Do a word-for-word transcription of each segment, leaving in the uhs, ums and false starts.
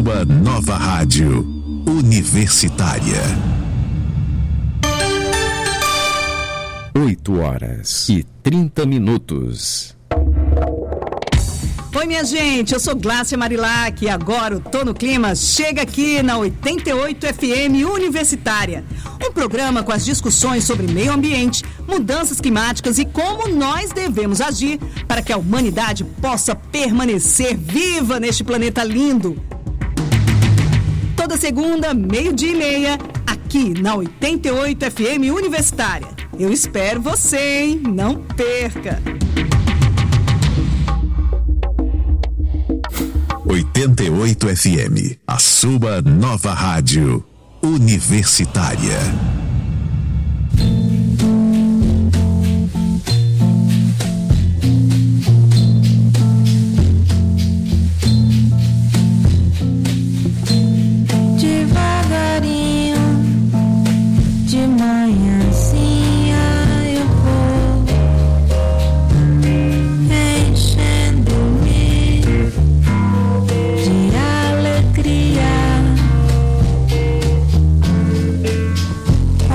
sua nova rádio universitária. oito horas e trinta minutos. Oi, minha gente, eu sou Glácia Marilac e agora o Tô no Clima chega aqui na oitenta e oito F M Universitária. Um programa com as discussões sobre meio ambiente, mudanças climáticas e como nós devemos agir para que a humanidade possa permanecer viva neste planeta lindo. Toda segunda, meio-dia e meia, aqui na oitenta e oito F M Universitária. Eu espero você, hein? Não perca! oitenta e oito F M, a sua nova rádio universitária. Devagarinho, de manhãzinha eu vou enchendo-me de alegria.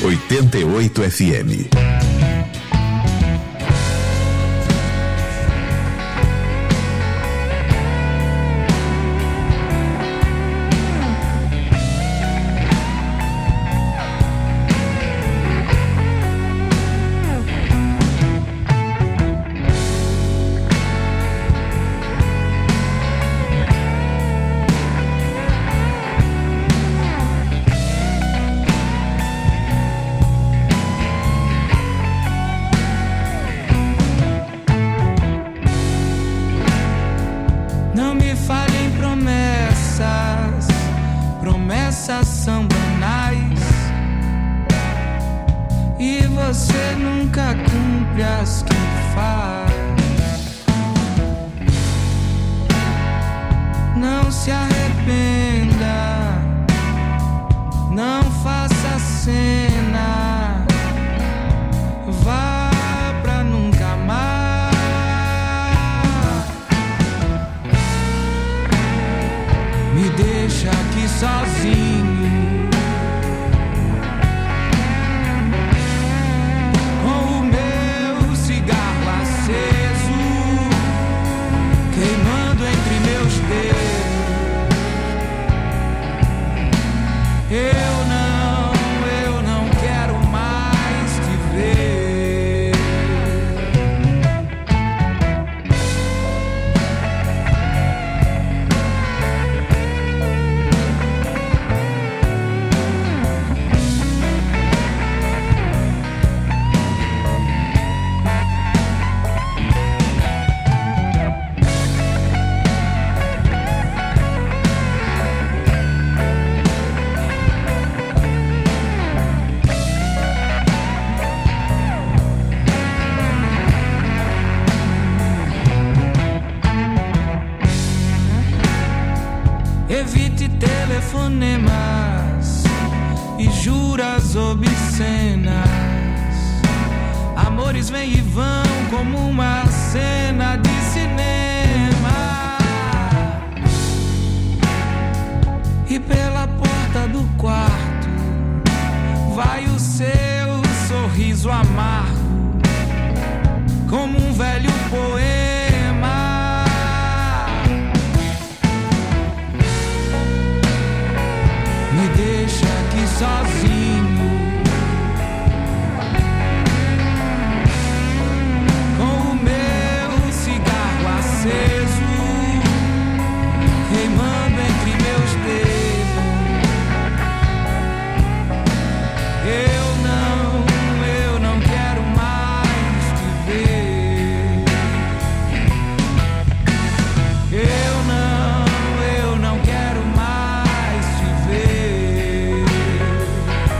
oitenta e oito F M. São banais e você nunca cumpre as que faz. Não se arrependa, não faça cena, vá pra nunca mais. Me deixa aqui sozinho, eu não, eu não quero mais te ver. Evite telefonemas e juras obscenas. Amores vêm e vão como uma cena de cinema. E pela porta do quarto vai o seu sorriso amargo, como um velho poema. Me deixa aqui sozinho, com o meu cigarro aceso, queimando entre meus dedos. Eu não, eu não quero mais te ver. Eu não, eu não quero mais te ver.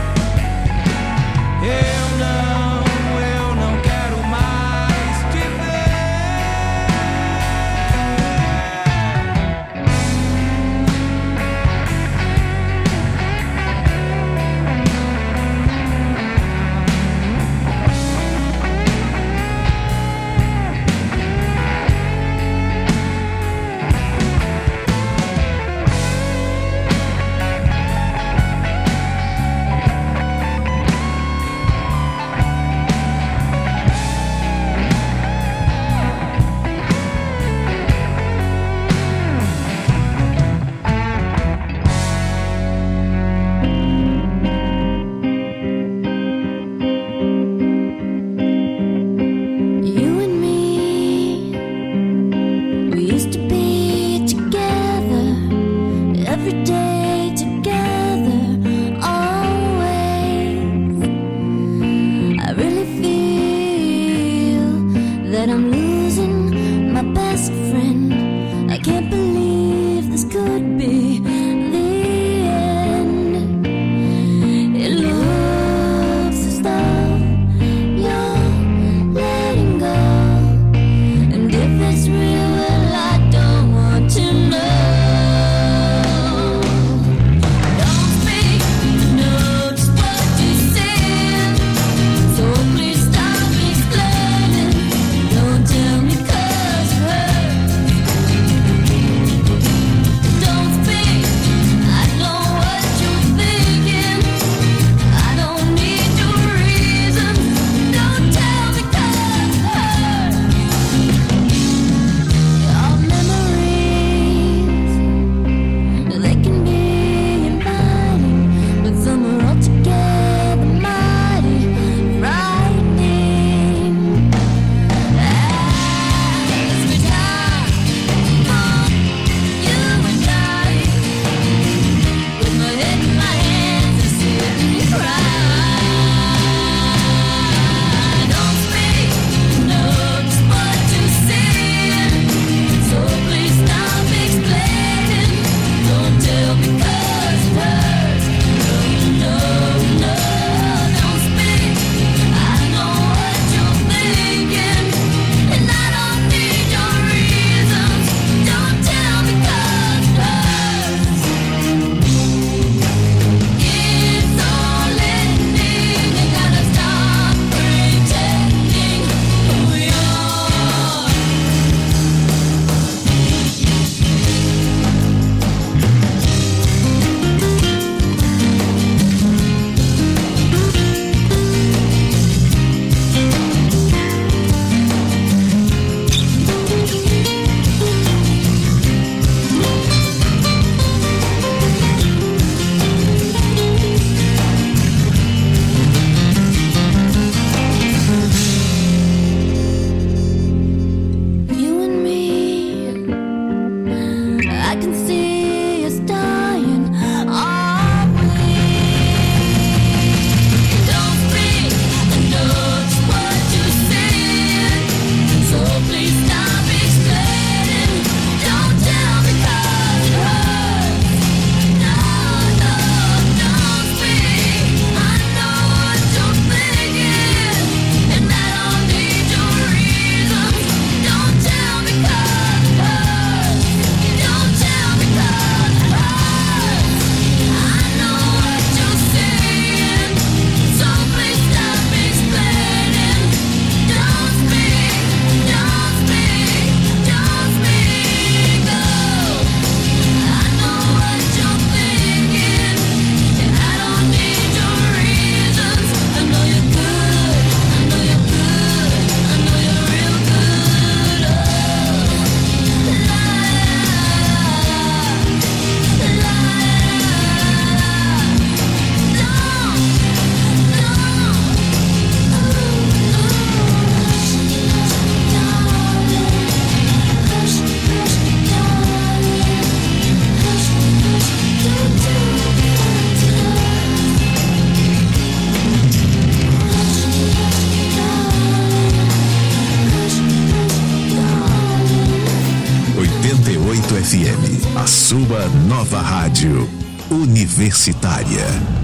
sua nova rádio universitária.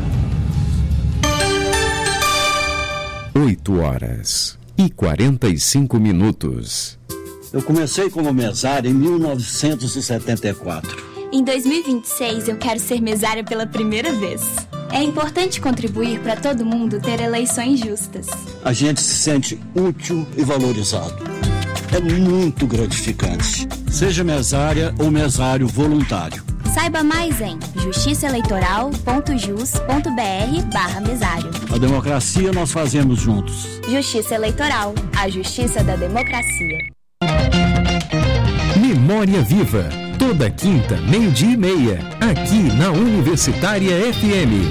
oito horas e quarenta e cinco minutos. Eu comecei como mesário em mil novecentos e setenta e quatro. Em dois mil e vinte e seis, eu quero ser mesária pela primeira vez. É importante contribuir para todo mundo ter eleições justas. A gente se sente útil e valorizado. É muito gratificante. Seja mesária ou mesário voluntário. Saiba mais em justiçaeleitoral.jus.br barra mesário. A democracia nós fazemos juntos. Justiça Eleitoral, a justiça da democracia. Memória Viva, toda quinta, meio-dia e meia, aqui na Universitária F M.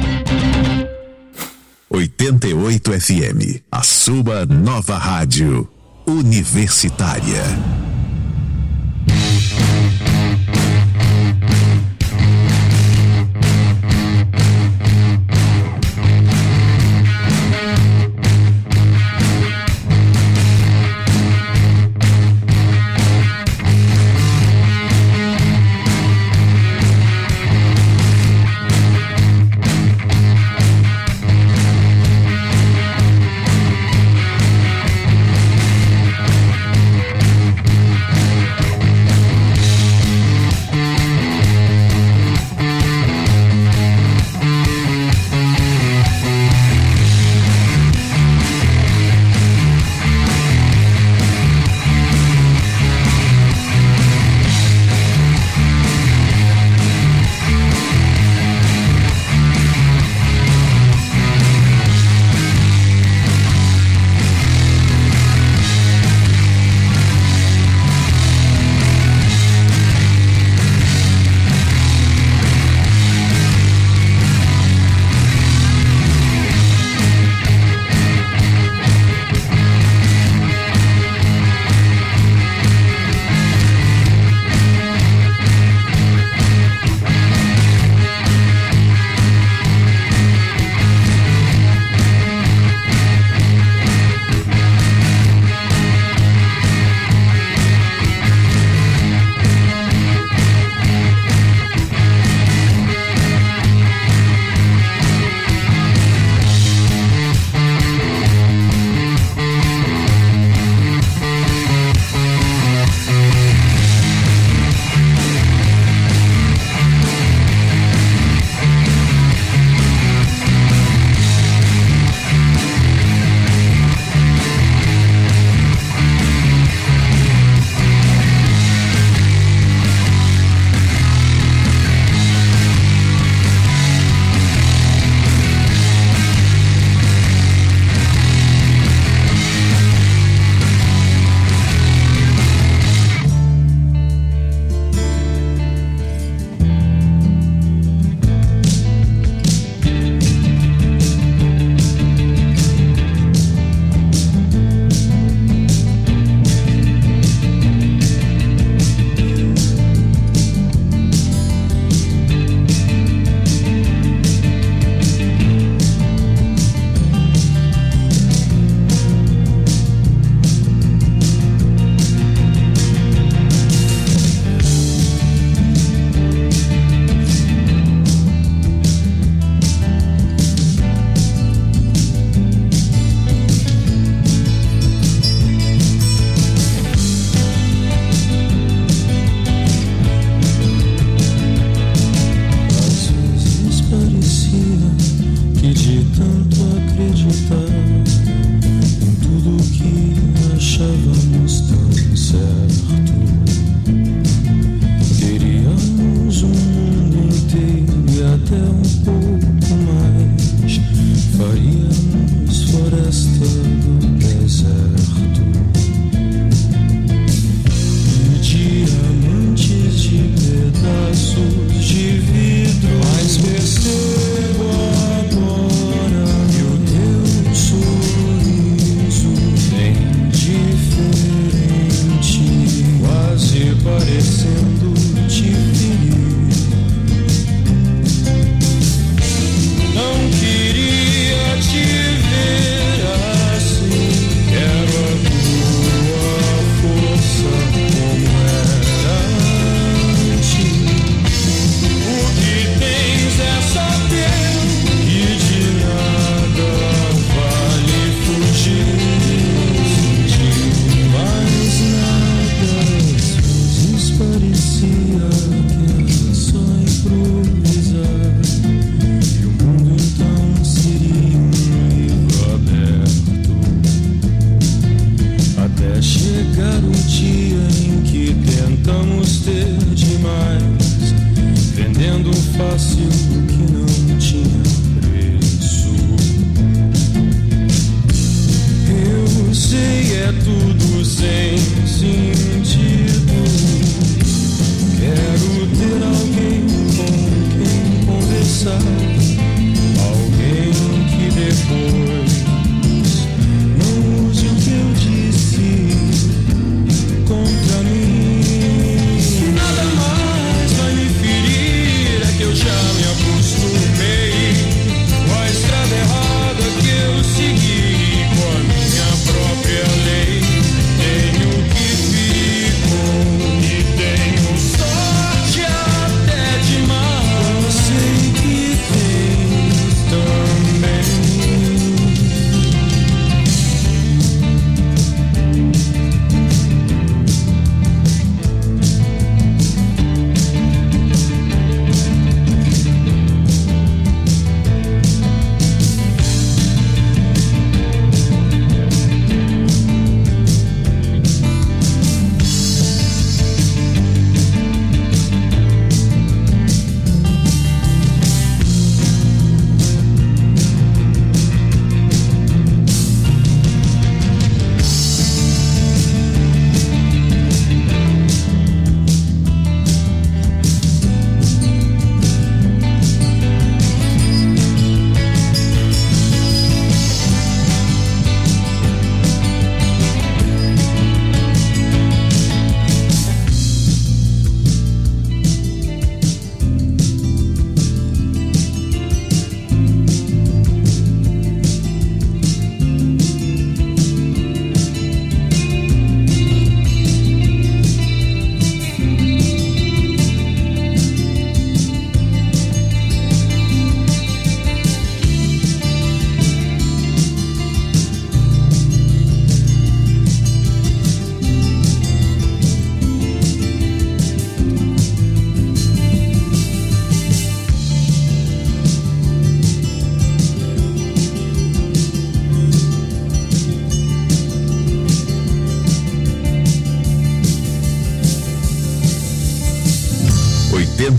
oitenta e oito F M, a sua nova rádio universitária.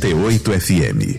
oitenta e oito F M.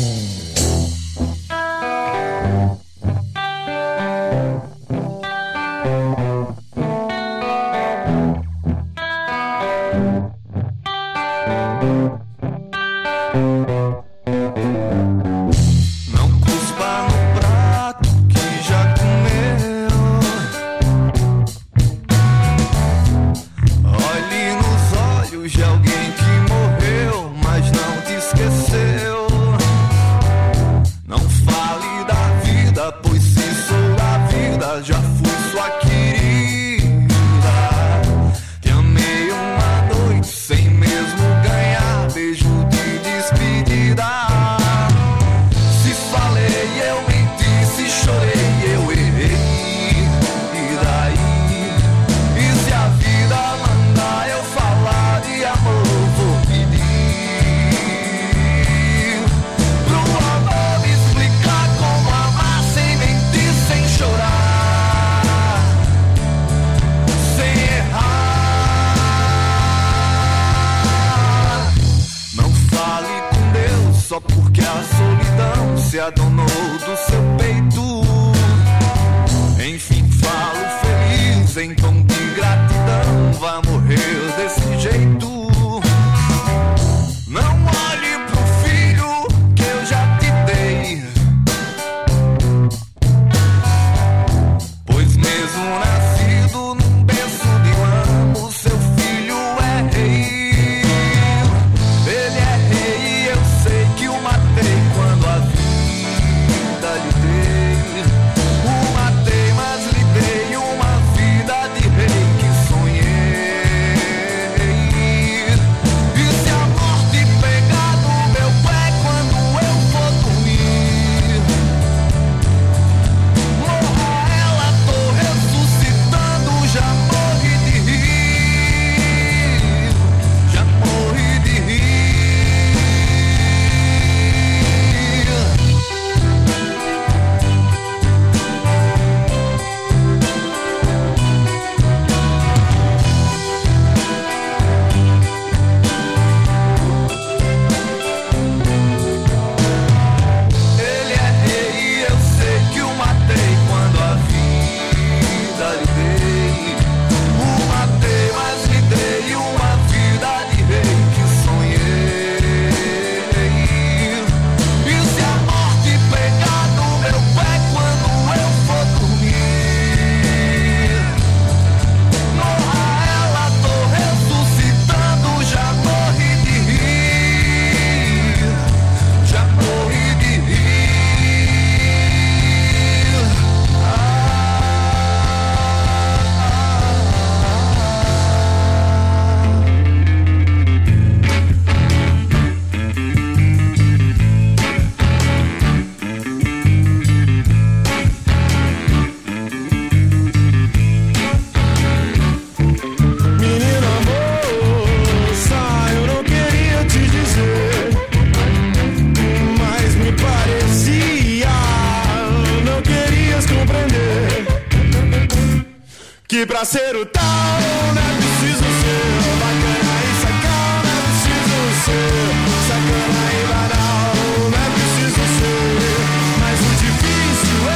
Que pra ser o tal não é preciso ser bacana e sacar, não é preciso ser sacana e banal, não é preciso ser. Mas o difícil é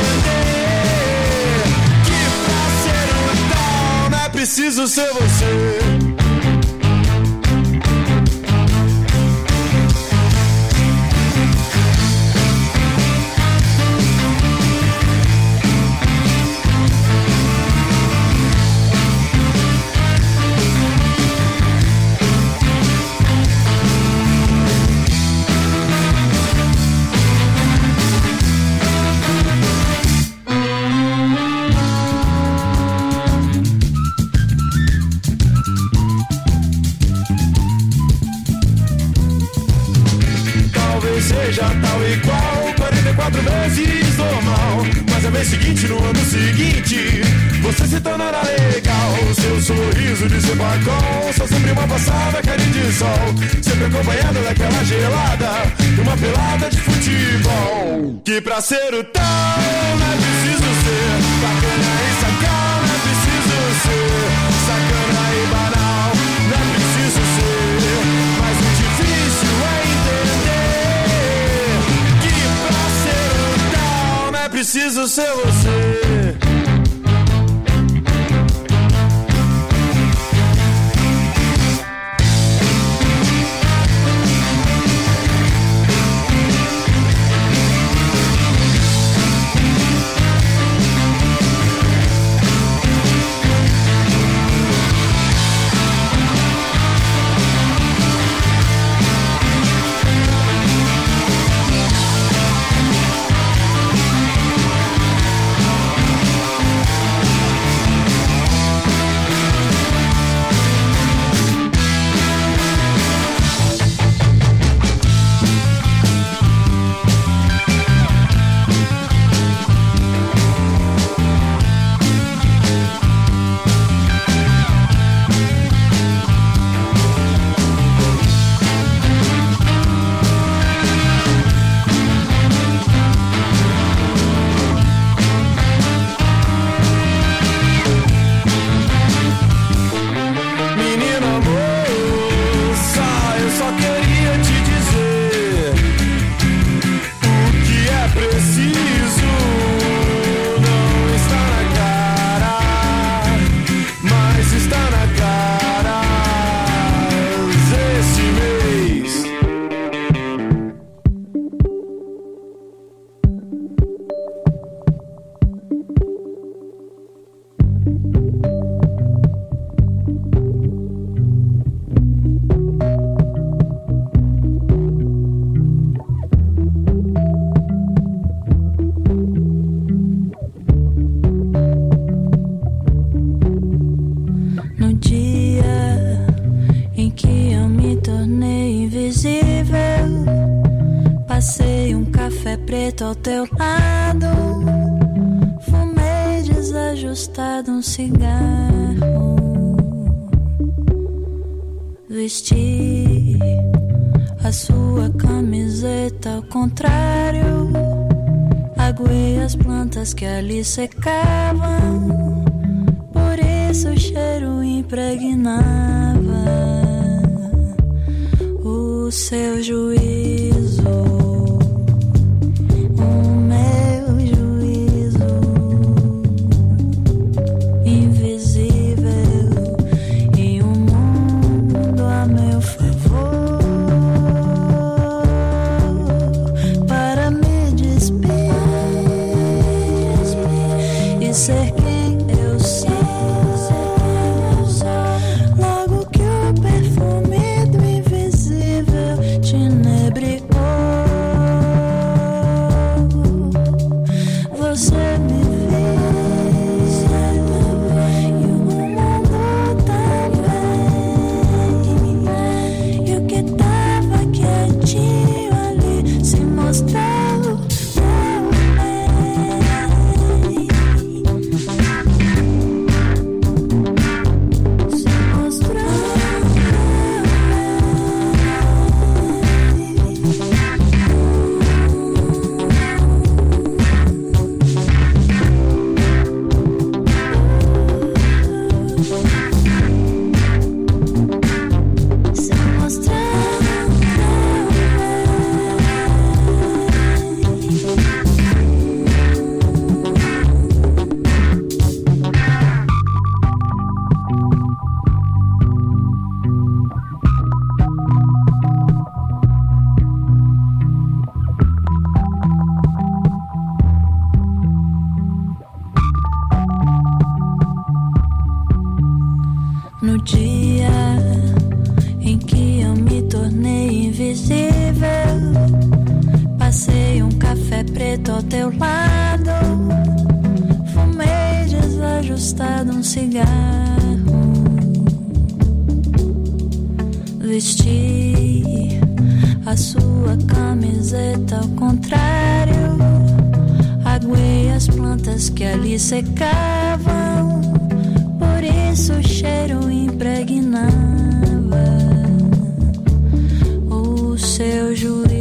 entender que pra ser o tal não é preciso ser você. Seja tal e qual, quarenta e quatro vezes normal. Mas é mês seguinte, no ano seguinte, você se tornará legal. Seu sorriso de sebacol, só sempre uma passada carinho de sol. Sempre acompanhado daquela gelada, uma pelada de futebol. Que pra ser o tal, não é preciso ser bacana e sacar, não é preciso ser sacana e banal, não é preciso ser. Mas o difícil é entender preciso ser você. Ao teu lado, fumei desajustado um cigarro, vesti a sua camiseta ao contrário, aguei as plantas que ali secavam, por isso o cheiro impregnava o seu juízo. Vesti a sua camiseta ao contrário, aguei as plantas que ali secavam, por isso o cheiro impregnava o seu juízo.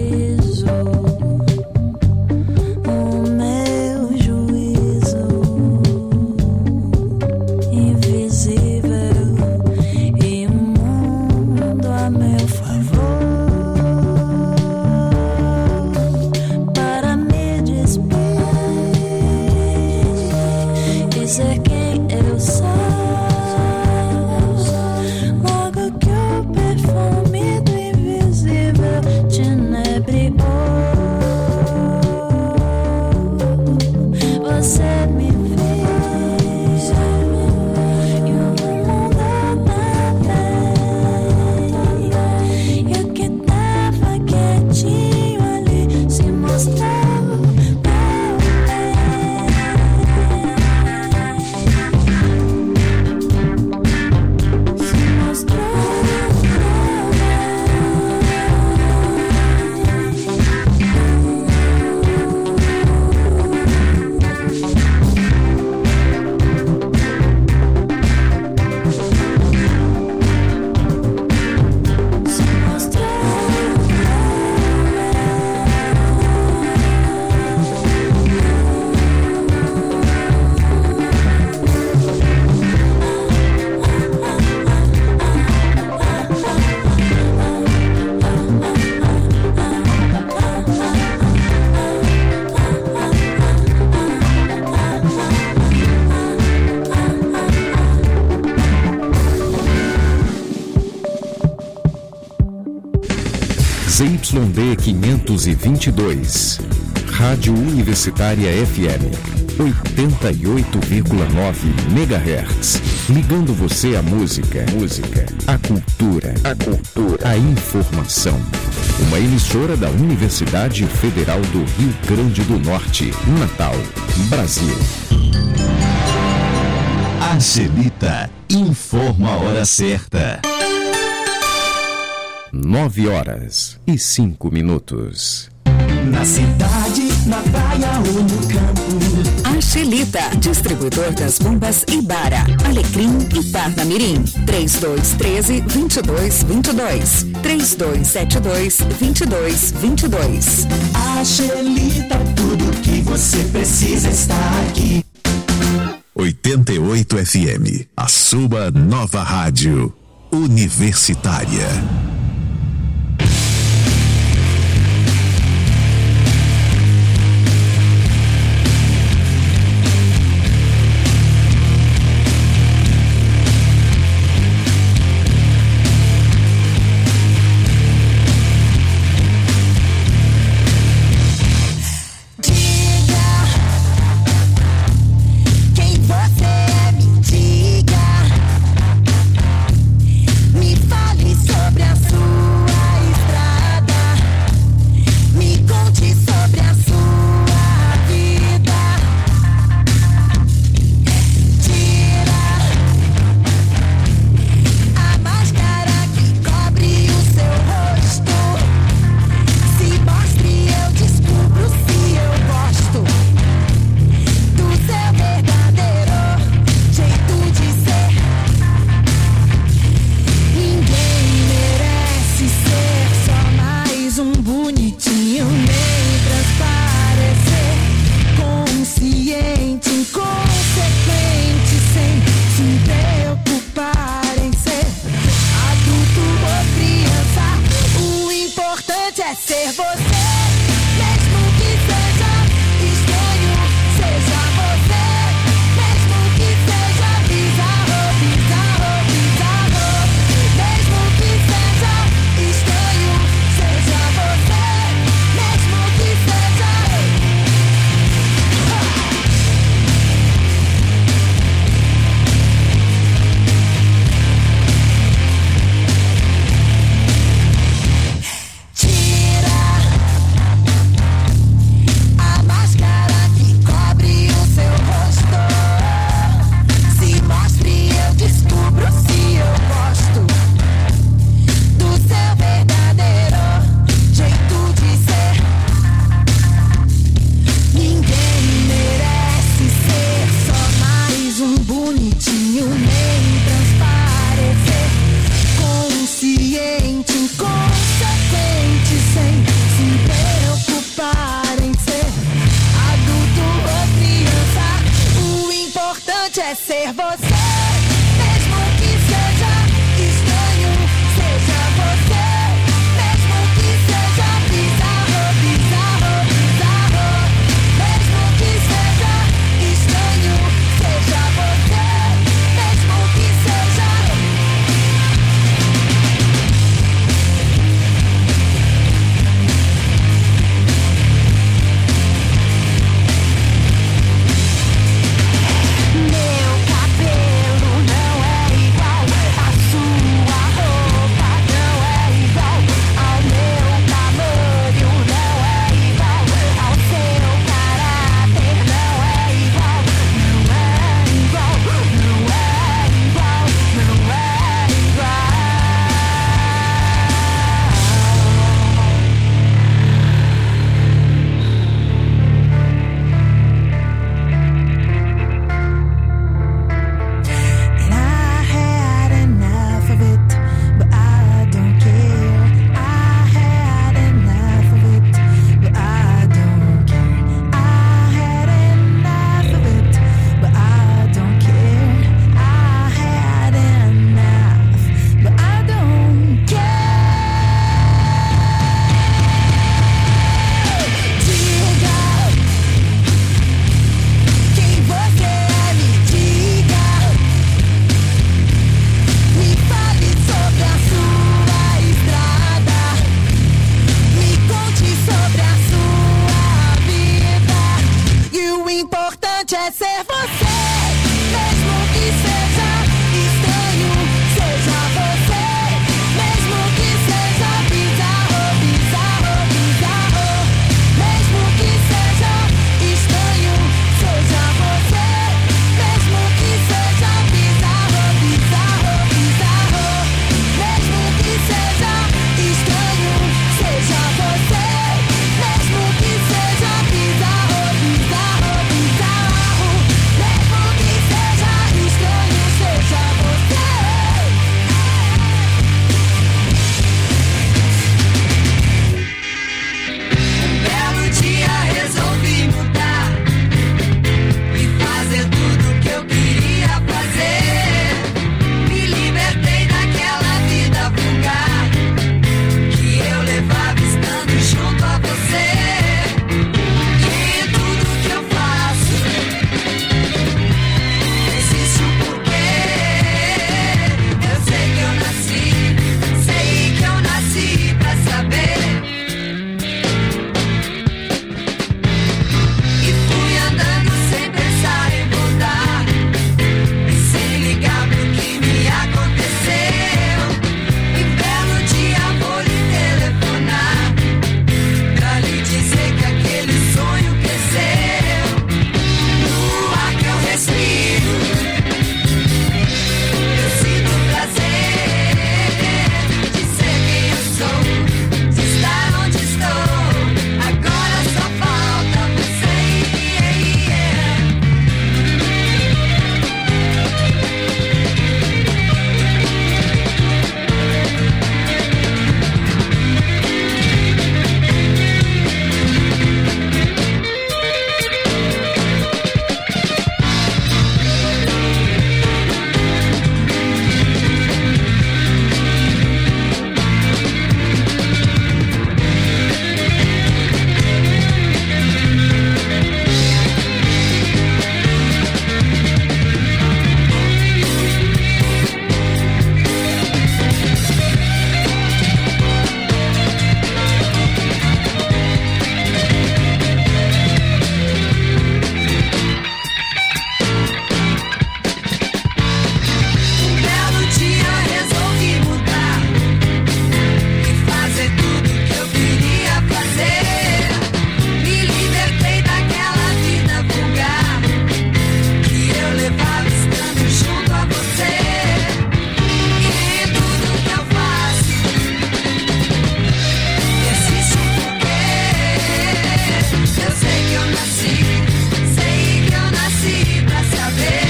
Para me despedir Z Y D quinhentos e vinte e dois. Rádio Universitária F M oitenta e oito vírgula nove megahertz. Ligando você à música, música, à cultura, a cultura, a informação. Uma emissora da Universidade Federal do Rio Grande do Norte, Natal, Brasil. Angelita informa a hora certa. Nove horas e cinco minutos. Na cidade, na praia ou no campo. Angelita, distribuidor das bombas Ibara, Alecrim e Parnamirim. três dois um três, dois dois dois dois. três dois sete dois, dois dois dois dois. Angelita, tudo que você precisa está aqui. oitenta e oito F M, a sua nova rádio universitária. Meu cabelo sorte é ser você, mesmo que seja estranho, seja você, mesmo que seja bizarro, bizarro, bizarro, mesmo que seja estranho, seja você, mesmo que seja bizarro, bizarro, bizarro, mesmo que seja estranho, seja você, mesmo que seja bizarro, bizarro, bizarro, mesmo que seja estranho, seja você. Um belo dia resolvi mudar e fazer tudo que eu queria fazer. Me libertei daquela vida vulgar que eu levava estando junto a você. E tudo que eu faço existe um porquê. Eu sei que eu nasci, sei que eu nasci pra saber. E fui andando sem pensar em voltar e sem ligar pro que me aconteceu. E belo dia vou lhe telefonar pra lhe dizer que aquele sonho cresceu. No ar que eu respiro, eu sinto prazer de ser quem eu sou, de estar onde estou. Agora só falta você. Um belo dia resolvi mudar e fazer tudo que eu queria fazer. Me libertei daquela vida vulgar que eu levava estando junto a você. E tudo que eu faço existe um porquê. Eu sei que eu nasci, sei que eu nasci pra saber.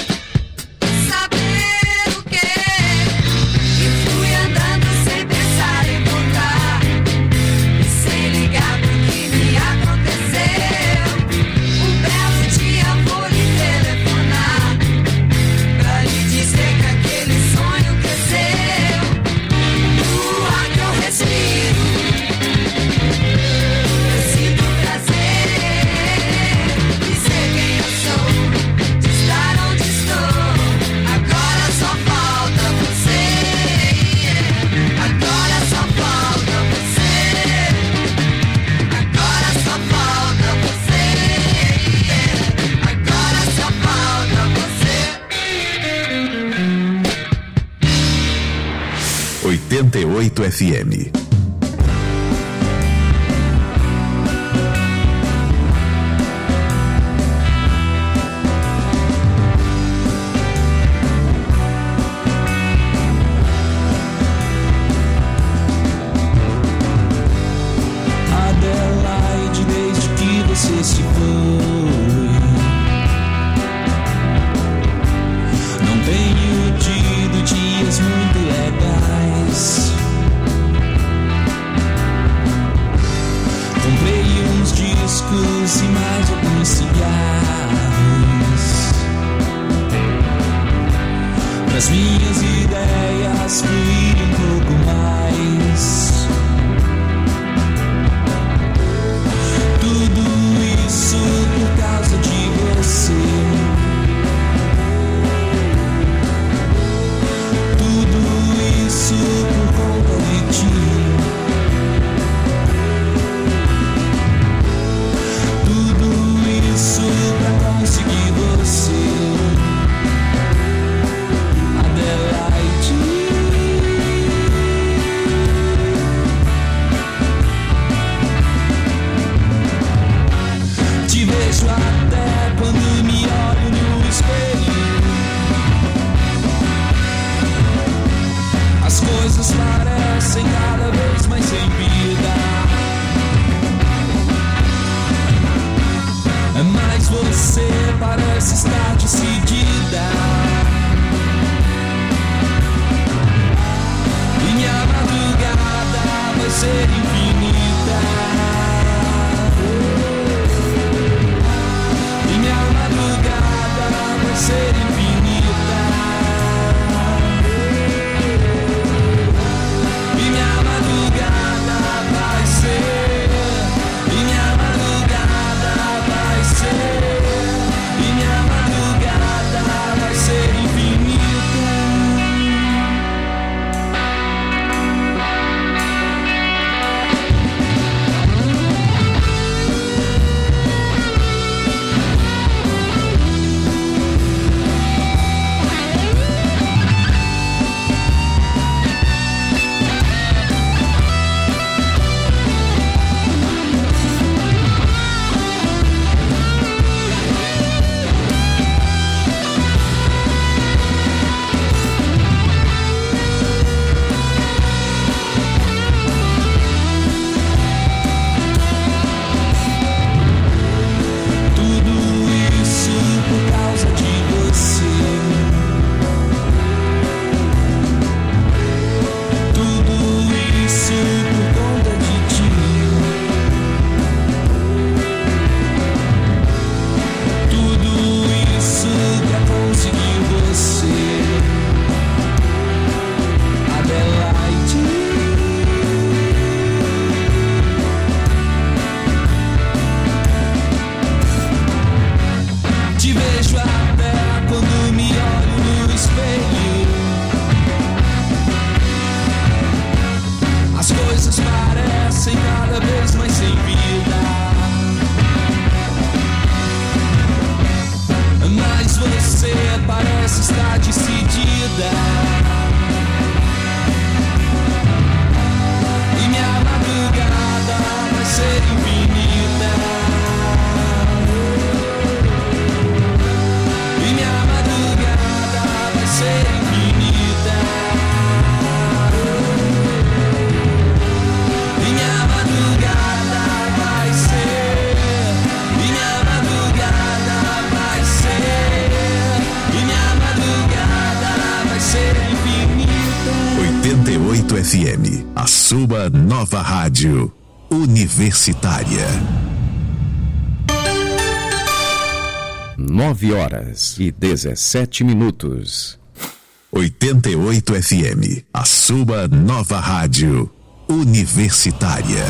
Saber o quê? E fui andando sem pensar em voltar e sem ligar pro que me aconteceu. Um belo dia vou lhe telefonar pra lhe dizer que aquele sonho cresceu. No ar que eu respiro, eu sinto prazer de ser quem eu sou, de estar onde estou. Agora só falta você. Agora só falta você. Agora só falta você. Agora só falta você. oitenta e oito F M. Adelaide, desde que você se foi, não tenho tido dias muito legais. Comprei uns discos e mais alguns cigarros pras minhas ideias fluírem um pouco mais. Tudo isso por causa de você. Tudo isso por conta de ti. Tudo isso pra conseguir você parece estar decidida. E minha madrugada vai ser infinita. E minha madrugada vai ser infinita. E minha madrugada vai ser. E minha madrugada vai ser. E minha madrugada vai ser infinita. F M, a sua nova rádio universitária. Nove horas e dezessete minutos. oitenta e oito F M, a sua nova rádio universitária.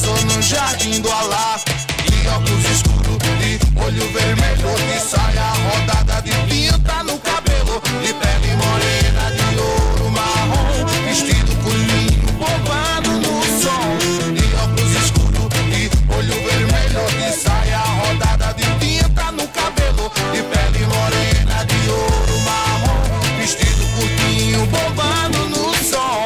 gasou no jardim do Alá. E óculos escuros e olho vermelho, de saia rodada de tinta no cabelo, de pele morena de ouro marrom, vestido com linho bombado no som. E óculos escuros e olho vermelho, de saia rodada de tinta no cabelo, de pele morena de ouro marrom, vestido curtinho bombado no som.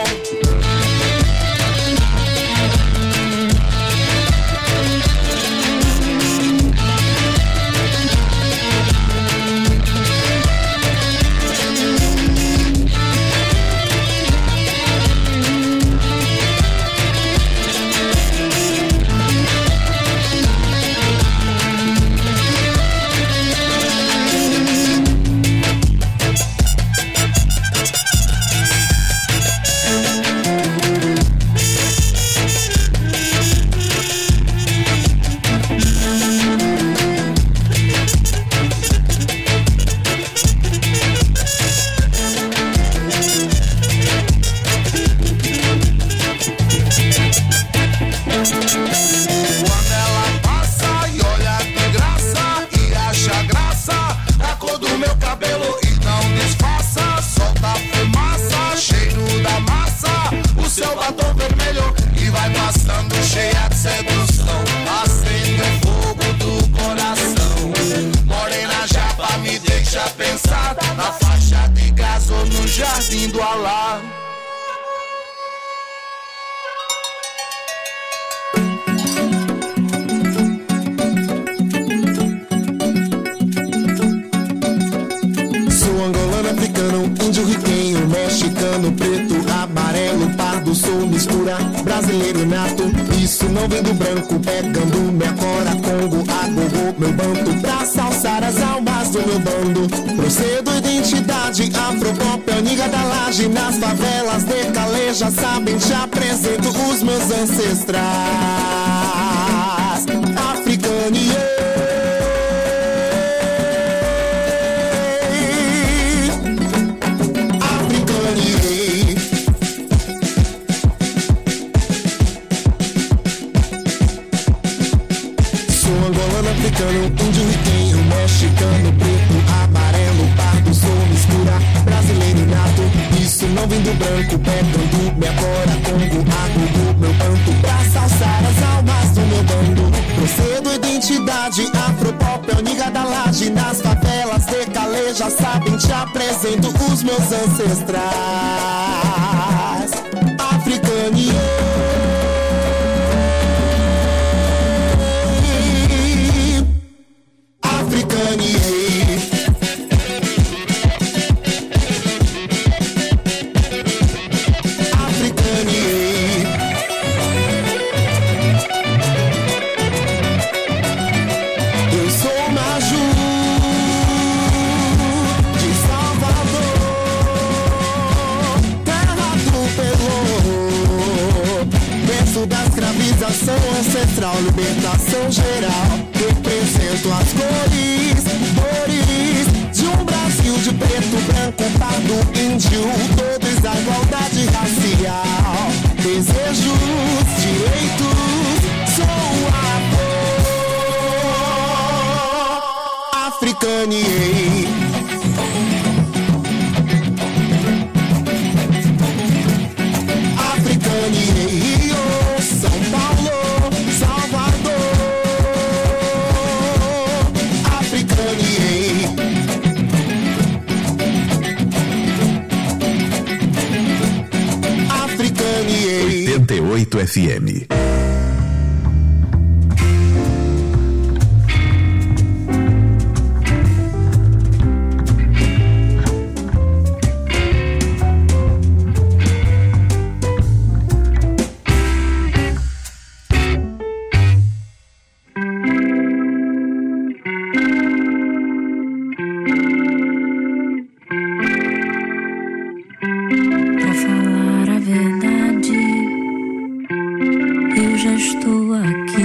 Jardim do Alá. Sou angolano, africano, índio, riquenho, mexicano, preto, amarelo, pardo, sou mistura, brasileiro nato. Isso não vem do branco, pegando minha cora, Congo, agogô, meu banto, pra salsar as almas do meu bando. Procedo, identidade, afropop, aniga da laje, nas favelas de Caleja, sabem, te apresento os meus ancestrais. Africaniei, africaniei. Sou angolano, africano, índio, riquenho, mexicano, preto, amarelo, pardo, sou mistura, brasileiro nato. Isso não vem do branco, pegando minha cora, Congo, agogô, meu canto, pra salsar as almas do meu bando. Procedo, identidade, afropop, aniga da laje, nas favelas de Caleja, sabem, te apresento os meus ancestrais. Africaniei, africaniei. Africaniei. Eu sou Maju de Salvador, terra do Pelô. Berço da escravização ancestral, libertação geral. Represento as cores, cores de um Brasil de preto, branco, pardo, índio, todos a igualdade racial. Desejos, direitos, sou a cor. Africaniei. Africaniei, oh, São Paulo, Salvador. Africaniei. Africaniei. oitenta e oito F M. Pra falar a verdade, eu já estou aqui.